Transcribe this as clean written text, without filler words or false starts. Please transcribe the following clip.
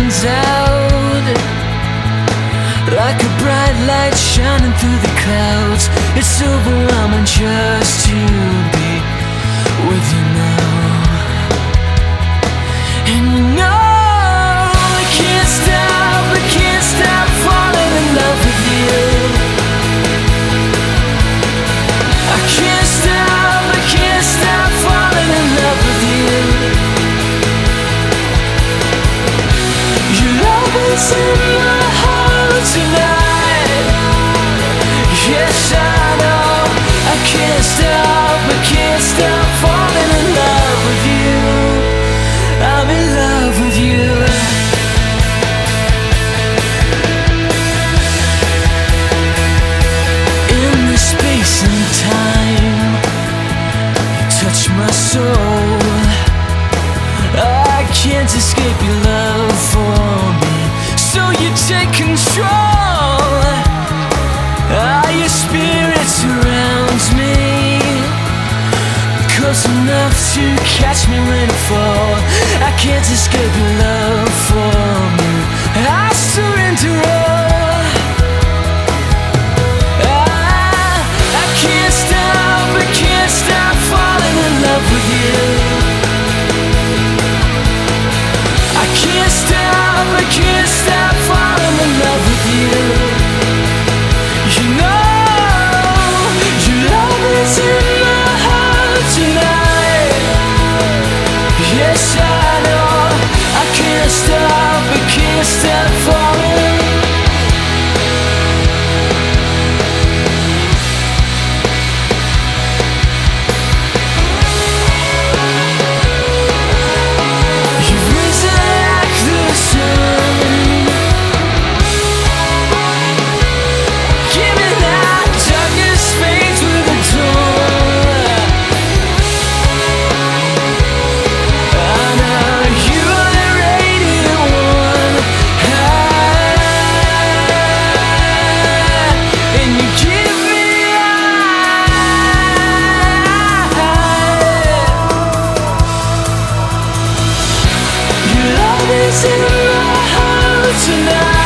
shines out like a bright light shining through the clouds. It's overwhelming just to be with you now. And you know I can't stop falling in love with you. I can't stop falling in love with you. Your love is in my heart tonight. Yes, I know. I can't stop falling in love with you. I'm in love with you. In this space and time, touch my soul. I can't escape your love for me, so you take control. Your spirit surrounds me, close enough to catch me when I fall. I can't escape your love for me. I surrender all. I can't stop falling in love with you. I can't stop falling in love with you. You know your love is in my heart tonight. Yes, I know. I can't stop falling. You've risen like the sun. Give me that darkness fades with the dawn. I know you are the radiant one. And you give me life. Your love is in my heart tonight.